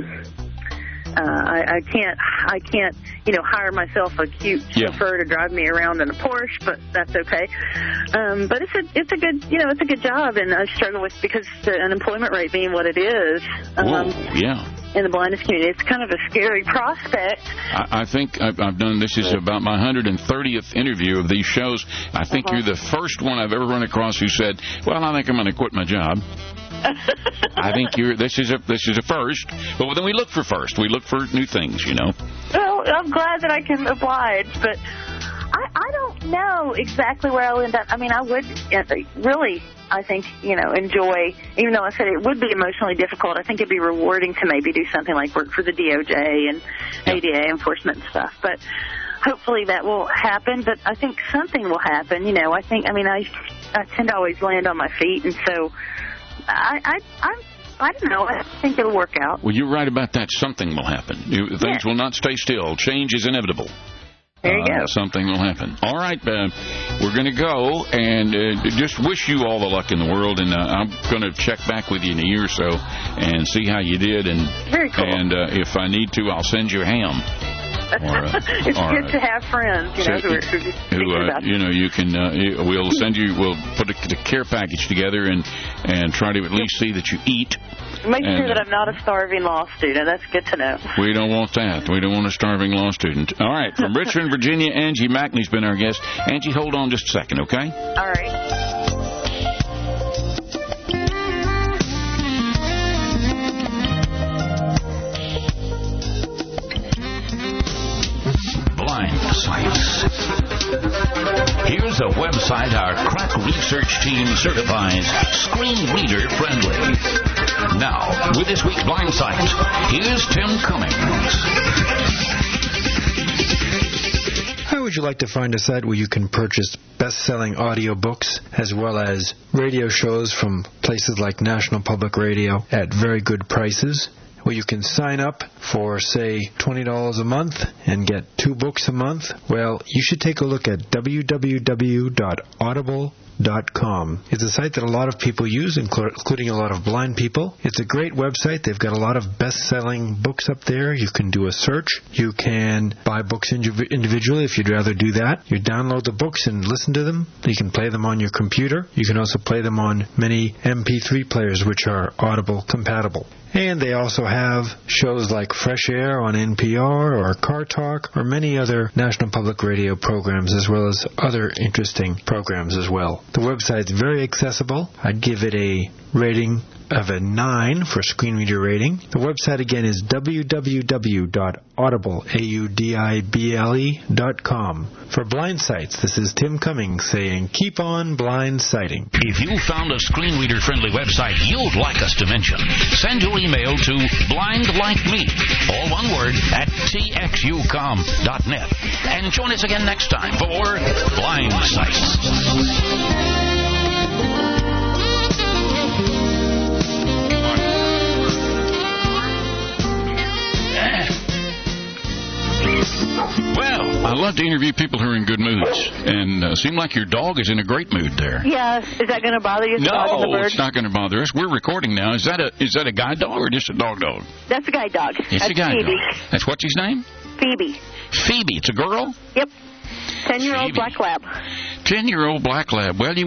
I can't, hire myself a cute chauffeur to drive me around in a Porsche, but that's okay. But it's a good job, and I struggle with because the unemployment rate being what it is. In the blindness community, it's kind of a scary prospect. I think I've done. This is about my 130th interview of these shows. I think you're the first one I've ever run across who said, "Well, I think I'm going to quit my job." I think this is a first, but then we look for first. We look for new things, Well, I'm glad that I can oblige, but I don't know exactly where I'll end up. I mean, I would really, I think, enjoy, even though I said it would be emotionally difficult, I think it'd be rewarding to maybe do something like work for the DOJ and ADA enforcement and stuff. But hopefully that will happen, but I think something will happen. I tend to always land on my feet, and so I don't know. I think it'll work out. Well, you're right about that. Something will happen. Things will not stay still. Change is inevitable. There you go. Something will happen. All right, we're going to go and just wish you all the luck in the world. And I'm going to check back with you in a year or so and see how you did. And very cool. And if I need to, I'll send you a ham. It's good to have friends, you can. We'll put the care package together and try to at least see that you eat. Make sure that I'm not a starving law student. That's good to know. We don't want that. We don't want a starving law student. All right, from Richmond, Virginia, Angie Mackney's been our guest. Angie, hold on just a second, okay? All right. Blind Sites. Here's a website our crack research team certifies screen reader friendly. Now, with this week's Blind Sites, here's Tim Cummings. How would you like to find a site where you can purchase best-selling audiobooks as well as radio shows from places like National Public Radio at very good prices? Where you can sign up for, say, $20 a month and get 2 books a month? Well, you should take a look at www.audible.com. It's a site that a lot of people use, including a lot of blind people. It's a great website. They've got a lot of best-selling books up there. You can do a search. You can buy books individually if you'd rather do that. You download the books and listen to them. You can play them on your computer. You can also play them on many MP3 players, which are Audible compatible. And they also have shows like Fresh Air on NPR or Car Talk or many other National Public Radio programs, as well as other interesting programs as well. The website's very accessible. I'd give it a rating of a 9 for screen reader rating. The website again is www.audible.com. For Blind Sites, this is Tim Cummings saying, keep on blind sighting. If you found a screen reader friendly website you'd like us to mention, send your email to blindlikeme, all one word, at txucom.net. And join us again next time for Blind Sites. Well, I love to interview people who are in good moods, and seem like your dog is in a great mood there. Yeah, is that going to bother you? No, it's not going to bother us. We're recording now. Is that a guide dog or just a dog? That's a guide dog. It's a guide Phoebe. dog. That's what's his name? Phoebe. Phoebe. It's a girl? Yep. 10-year-old black lab. 10-year-old black lab. Well, she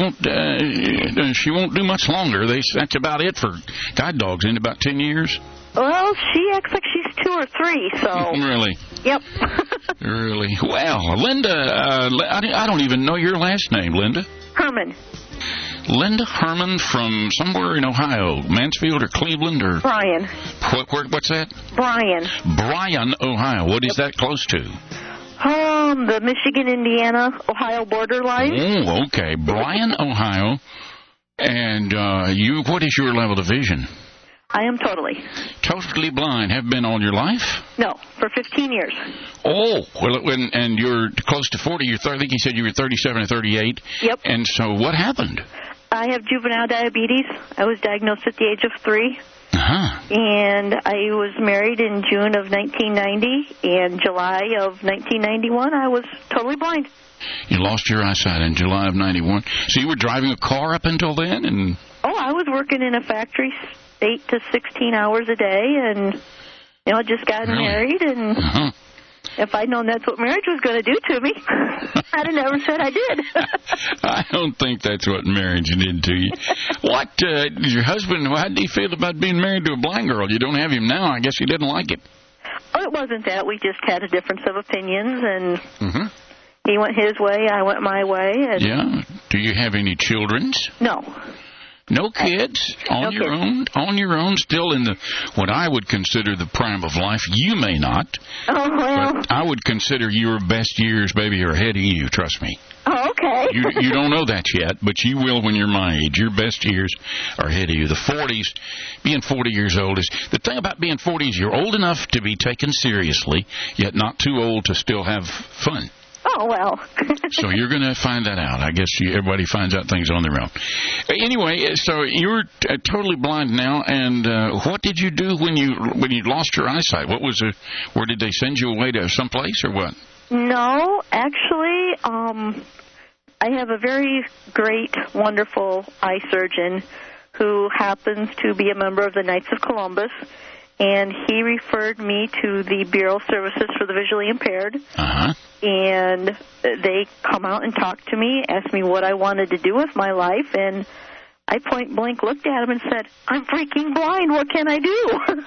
won't do much longer. That's about it for guide dogs in about 10 years. Well, she acts like she's 2 or 3, so... Really? Yep. Really? Well, Linda, I don't even know your last name, Linda. Herman. Linda Herman from somewhere in Ohio, Mansfield or Cleveland or... Bryan. What's that? Bryan. Bryan, Ohio. What is that close to? The Michigan-Indiana-Ohio borderline. Oh, okay. Bryan, Ohio. And what is your level of vision? I am totally. Totally blind. Have been all your life? No, for 15 years. Oh, well, and you're close to 40. I think you said you were 37 or 38. Yep. And so what happened? I have juvenile diabetes. I was diagnosed at the age of 3. Uh-huh. And I was married in June of 1990, and July of 1991, I was totally blind. You lost your eyesight in July of 91. So you were driving a car up until then? Oh, I was working in a factory 8 to 16 hours a day, and, just got married, and if I'd known that's what marriage was going to do to me, I'd have never said I did. I don't think that's what marriage did to you. What, your husband, how did he feel about being married to a blind girl? You don't have him now. I guess he didn't like it. Oh, it wasn't that. We just had a difference of opinions, and he went his way, I went my way. And yeah. Do you have any children? No. No kids? On your own, still in what I would consider the prime of life. You may not. Oh, well. But I would consider your best years, baby, are ahead of you, trust me. Oh, okay. You don't know that yet, but you will when you're my age. Your best years are ahead of you. The 40s, being 40 years old is... The thing about being 40 is you're old enough to be taken seriously, yet not too old to still have fun. Oh, well. So you're going to find that out. I guess everybody finds out things on their own. Anyway, so you're totally blind now, and what did you do when you lost your eyesight? Where did they send you away to someplace or what? No, actually, I have a very great, wonderful eye surgeon who happens to be a member of the Knights of Columbus, and he referred me to the Bureau of Services for the Visually Impaired. Uh-huh. And they come out and talk to me, asked me what I wanted to do with my life, and I point blank looked at him and said, I'm freaking blind, what can I do?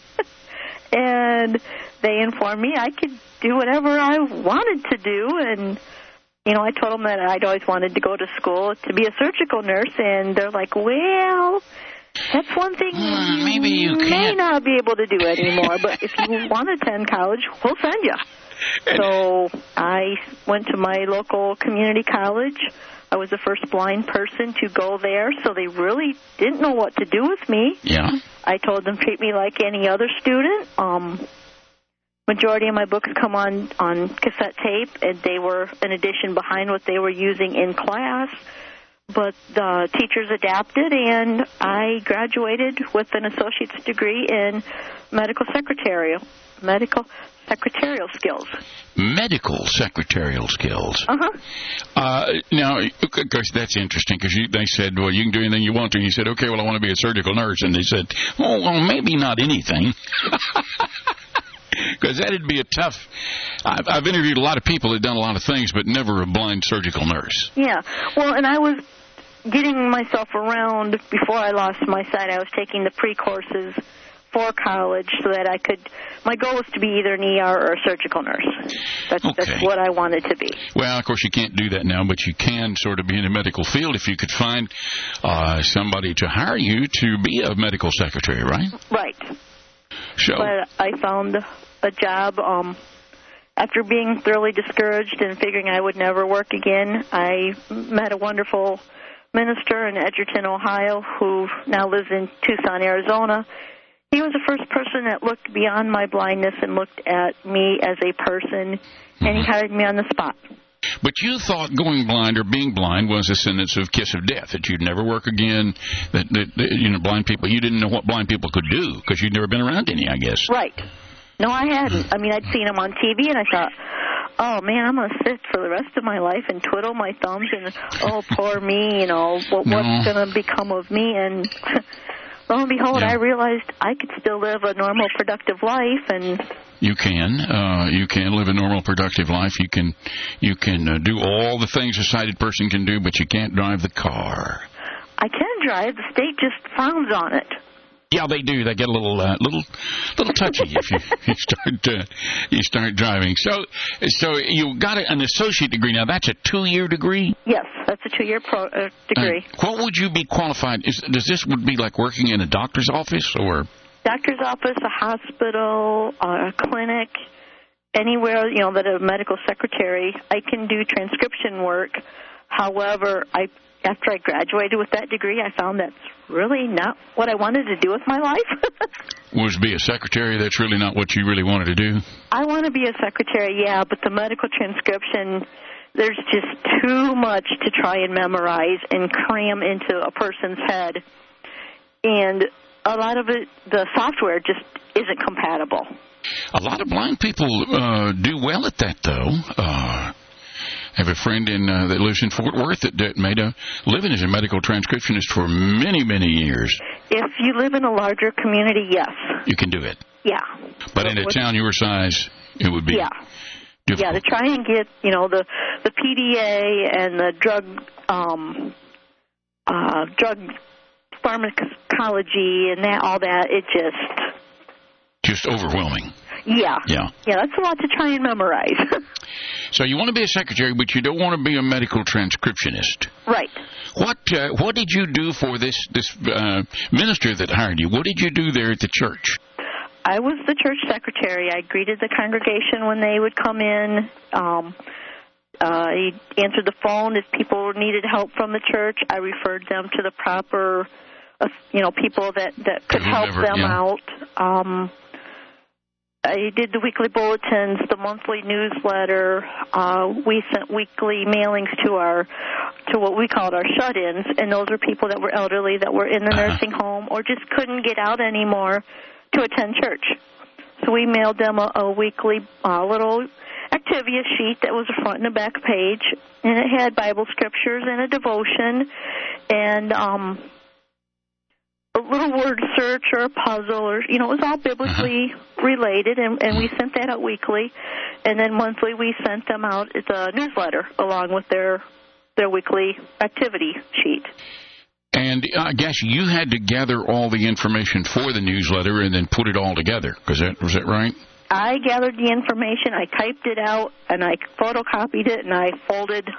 And they informed me I could do whatever I wanted to do, and I told them that I'd always wanted to go to school to be a surgical nurse, and they're like, well, that's one thing maybe you may not be able to do anymore, but if you want to attend college, we'll send you. So I went to my local community college. I was the first blind person to go there, so they really didn't know what to do with me. Yeah. I told them treat me like any other student. Majority of my books come on cassette tape, and they were an edition behind what they were using in class. But the teachers adapted, and I graduated with an associate's degree in medical secretarial skills. Medical secretarial skills. Uh-huh. Now, of course, that's interesting because they said, well, you can do anything you want to. And you said, okay, well, I want to be a surgical nurse. And they said, oh, well, maybe not anything. Because that'd be a tough... I've interviewed a lot of people that have done a lot of things, but never a blind surgical nurse. Yeah. Well, and I was getting myself around before I lost my sight. I was taking the pre-courses for college so that I could... My goal was to be either an ER or a surgical nurse. That's what I wanted to be. Well, of course, you can't do that now, but you can sort of be in the medical field if you could find somebody to hire you to be a medical secretary, right? Right. So, but I found a job after being thoroughly discouraged and figuring I would never work again. I met a wonderful minister in Edgerton, Ohio, who now lives in Tucson, Arizona. He was the first person that looked beyond my blindness and looked at me as a person, and he hired me on the spot. But you thought going blind or being blind was a sentence of kiss of death, that you'd never work again, that blind people, you didn't know what blind people could do because you'd never been around any, I guess. Right. No, I hadn't. I mean, I'd seen them on TV, and I thought, oh, man, I'm going to sit for the rest of my life and twiddle my thumbs and, oh, poor me, what's going to become of me? And lo and behold, I realized I could still live a normal, productive life, and... You can live a normal, productive life. You can do all the things a sighted person can do, but you can't drive the car. I can drive. The state just frowns on it. Yeah, they do. They get a little touchy if you start driving. So you got an associate degree. Now that's a 2-year degree. Yes, that's a 2-year degree. What would you be qualified? Does this would be like working in a doctor's office or? Doctor's office, a hospital, a clinic, anywhere, that a medical secretary. I can do transcription work. However, after I graduated with that degree, I found that's really not what I wanted to do with my life. Was be a secretary? That's really not what you really wanted to do? I want to be a secretary, yeah, but the medical transcription, there's just too much to try and memorize and cram into a person's head. And a lot of it, the software just isn't compatible. A lot of blind people do well at that, though. I have a friend that lives in Fort Worth that made a living as a medical transcriptionist for many, many years. If you live in a larger community, yes. You can do it. Yeah. But in a town your size, it would be difficult. Yeah, to try and get, the PDA and the drug pharmacology and all that, it just overwhelming. Yeah, that's a lot to try and memorize. So you want to be a secretary, but you don't want to be a medical transcriptionist. Right. What did you do for this minister that hired you? What did you do there at the church? I was the church secretary. I greeted the congregation when they would come in. I answered the phone if people needed help from the church. I referred them to the proper, people that could help them out. I did the weekly bulletins, the monthly newsletter. We sent weekly mailings to what we called our shut-ins, and those were people that were elderly that were in the nursing home or just couldn't get out anymore to attend church. So we mailed them a weekly little Activia sheet that was a front and a back page, and it had Bible scriptures and a devotion, and a little word search or a puzzle, or it was all biblically related, and we sent that out weekly, and then monthly we sent them out as a newsletter along with their weekly activity sheet. And I guess you had to gather all the information for the newsletter and then put it all together. Was that right? I gathered the information, I typed it out, and I photocopied it, and I folded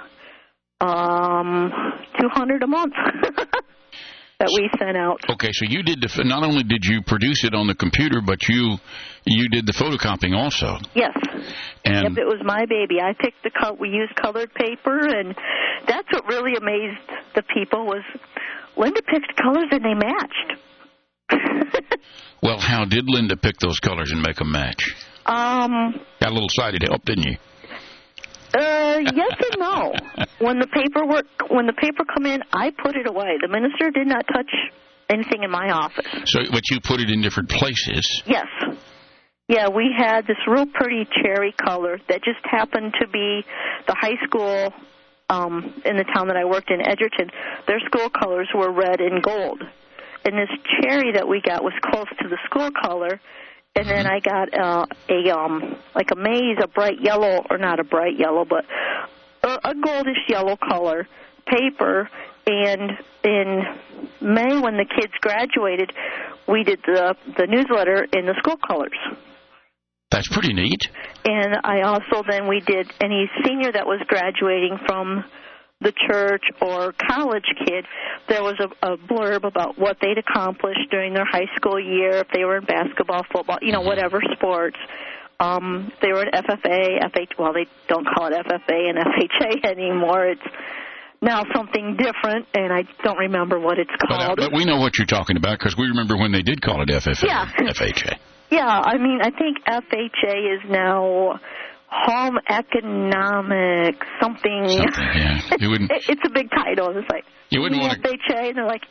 $200 a month that we sent out. Okay, so you did not only did you produce it on the computer, but you did the photocopying also. Yes. And it was my baby. I picked we used colored paper, and that's what really amazed the people was Linda picked colors and they matched. Well, how did Linda pick those colors and make them match? Got a little sighted help, didn't you? Yes and no. When the paper come in, I put it away. The minister did not touch anything in my office. So, but you put it in different places. Yes. Yeah, we had this real pretty cherry color that just happened to be the high school in the town that I worked in, Edgerton. Their school colors were red and gold. And this cherry that we got was close to the school color. And then I got like a maize, a bright yellow, or not a bright yellow, but a goldish yellow color paper. And in May, when the kids graduated, we did the newsletter in the school colors. That's pretty neat. And I also we did any senior that was graduating from the church or college kid, there was a blurb about what they'd accomplished during their high school year, if they were in basketball, football, whatever sports. They were at FFA, well, they don't call it FFA and FHA anymore. It's now something different, and I don't remember what it's called. But we know what you're talking about because we remember when they did call it FFA, FHA. Yeah, I mean, I think FHA is now Home Economics, something. Yeah. You wouldn't. It's a big title. It's like you wouldn't want to. FHA, and they're like,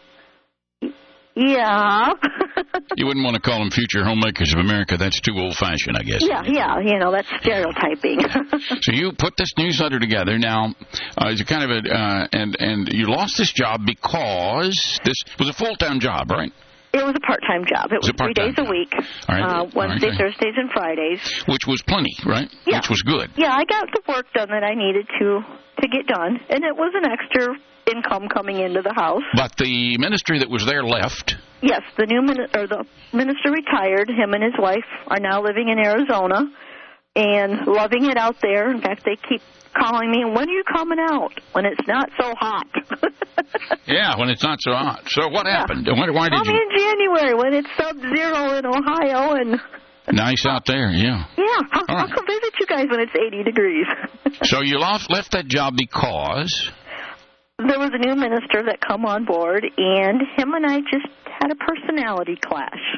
yeah. You wouldn't want to call them Future Homemakers of America. That's too old-fashioned, I guess. Yeah. That's stereotyping. So you put this newsletter together. Now, it's kind of and you lost this job because this was a full-time job, right? It was a part-time job. It was 3 days a week, Wednesday, Thursdays, and Fridays. Which was plenty, right? Yeah. Which was good. Yeah, I got the work done that I needed to get done, and it was an extra income coming into the house. But the ministry that was there left. Yes, the minister retired. Him and his wife are now living in Arizona and loving it out there. In fact, they keep calling me, when are you coming out? When it's not so hot. Yeah, when it's not so hot. So what happened? Why did Call me in January when it's sub-zero in Ohio and... Nice out there, yeah. Yeah, I'll come visit you guys when it's 80 degrees. So you left that job because... There was a new minister that come on board, and him and I just had a personality clash.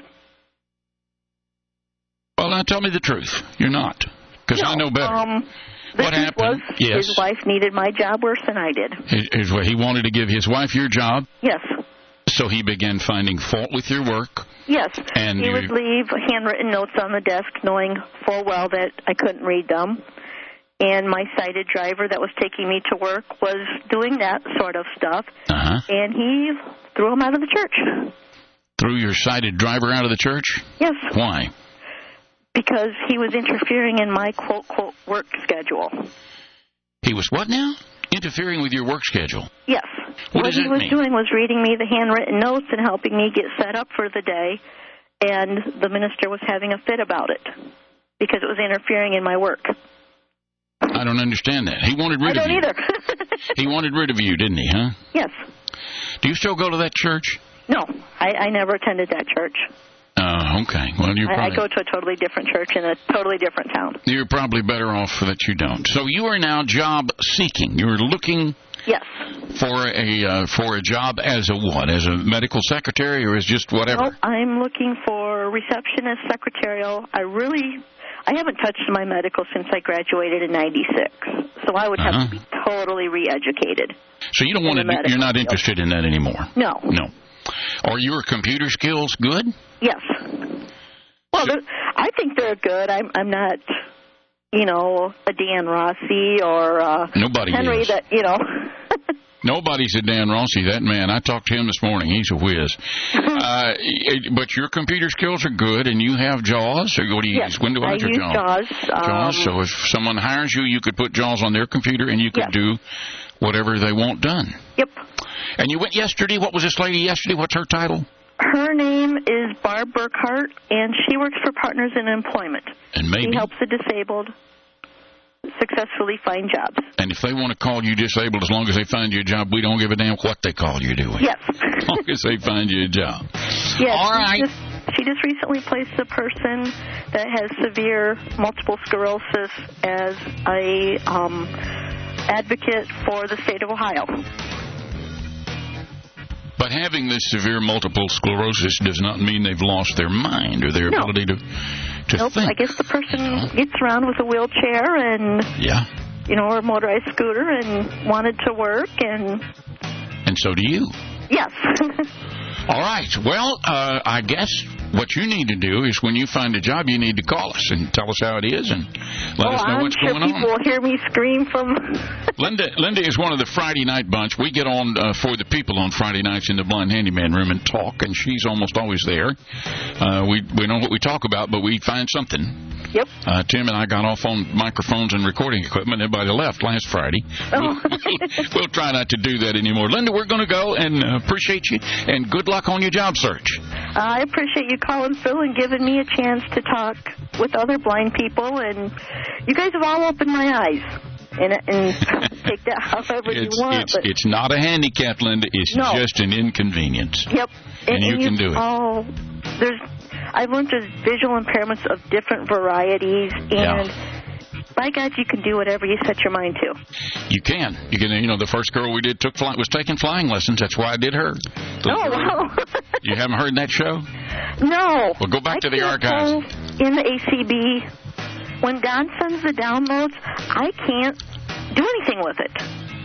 Well, now tell me the truth. You're not, because I know better. What happened? Yes. His wife needed my job worse than I did. He wanted to give his wife your job? Yes. So he began finding fault with your work? Yes. And he would leave handwritten notes on the desk knowing full well that I couldn't read them. And my sighted driver that was taking me to work was doing that sort of stuff. And he threw him out of the church. Threw your sighted driver out of the church? Yes. Why? Because he was interfering in my quote work schedule. He was what now? Interfering with your work schedule? Yes. What he was doing was reading me the handwritten notes and helping me get set up for the day, and the minister was having a fit about it because it was interfering in my work. I don't understand that. He wanted rid of you. I don't either. He wanted rid of you, didn't he, huh? Yes. Do you still go to that church? No, I never attended that church. Okay. Well, I go to a totally different church in a totally different town. You're probably better off that you don't. So you are now job seeking. You're looking yes. for a job as a what? As a medical secretary or as just whatever? Nope, I'm looking for receptionist, secretarial. I haven't touched my medical since I graduated in 96. So I would have to be totally re-educated. So you don't want to you're not interested in that anymore? No. No. Are your computer skills good? Yes. Well, I think they're good. I'm not, a Dan Rossi or Nobody Henry is. that, Nobody said Dan Rossi. That man, I talked to him this morning. He's a whiz. But your computer skills are good, and you have JAWS. Or what do you use? Window I use JAWS. JAWS. So if someone hires you, you could put JAWS on their computer, and you could do whatever they want done. Yep. And you went yesterday. What was this lady yesterday? What's her title? Her name is Barb Burkhart, and she works for Partners in Employment. And maybe she helps the disabled successfully find jobs. And if they want to call you disabled, as long as they find you a job, we don't give a damn what they call you, do we? Yes. As long as they find you a job. Yes. All right. She just recently placed a person that has severe multiple sclerosis as a advocate for the state of Ohio. But having this severe multiple sclerosis does not mean they've lost their mind or their ability to think. I guess the person gets around with a wheelchair and, or a motorized scooter and wanted to work. And so do you. Yes. All right. Well, I guess what you need to do is when you find a job, you need to call us and tell us how it is and let us know what's going on. People will hear me scream from... Linda is one of the Friday night bunch. We get on for the people on Friday nights in the Blind Handyman room and talk, and she's almost always there. We know what we talk about, but we find something. Yep. Tim and I got off on microphones and recording equipment. Everybody left last Friday. We'll try not to do that anymore. Linda, we're going to go and appreciate you, and good luck on your job search. I appreciate you calling, Phil, and giving me a chance to talk with other blind people, and you guys have all opened my eyes. And take that however you want. It's not a handicap, Linda. It's just an inconvenience. Yep. And you can do it. I've learned there's visual impairments of different varieties, and by God, you can do whatever you set your mind to. You can. The first girl we did was taking flying lessons. That's why I did her. Wow. You haven't heard that show? No. Well, go back to the archives. In the ACB, when Don sends the downloads, I can't do anything with it.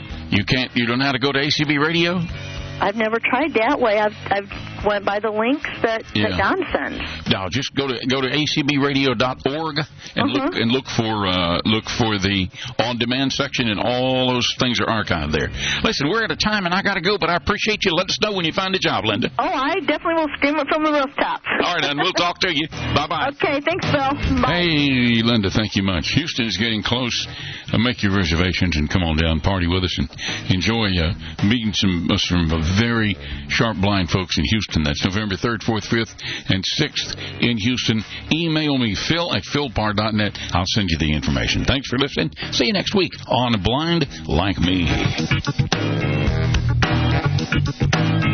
You don't know how to go to ACB Radio? I've never tried that way. I've went by the links that Don sends. No, just go to acbradio.org and look for the on-demand section, and all those things are archived there. Listen, we're out of time, and I got to go, but I appreciate you. Let us know when you find a job, Linda. Oh, I definitely will scream it from the rooftop. All right, and we'll talk to you. Bye-bye. Okay, thanks, Phil. Bye. Hey, Linda, thank you much. Houston is getting close. Make your reservations and come on down, party with us, and enjoy meeting some very sharp blind folks in Houston. That's November 3rd, 4th, 5th, and 6th in Houston. Email me, phil@philpar.net. I'll send you the information. Thanks for listening. See you next week on Blind Like Me.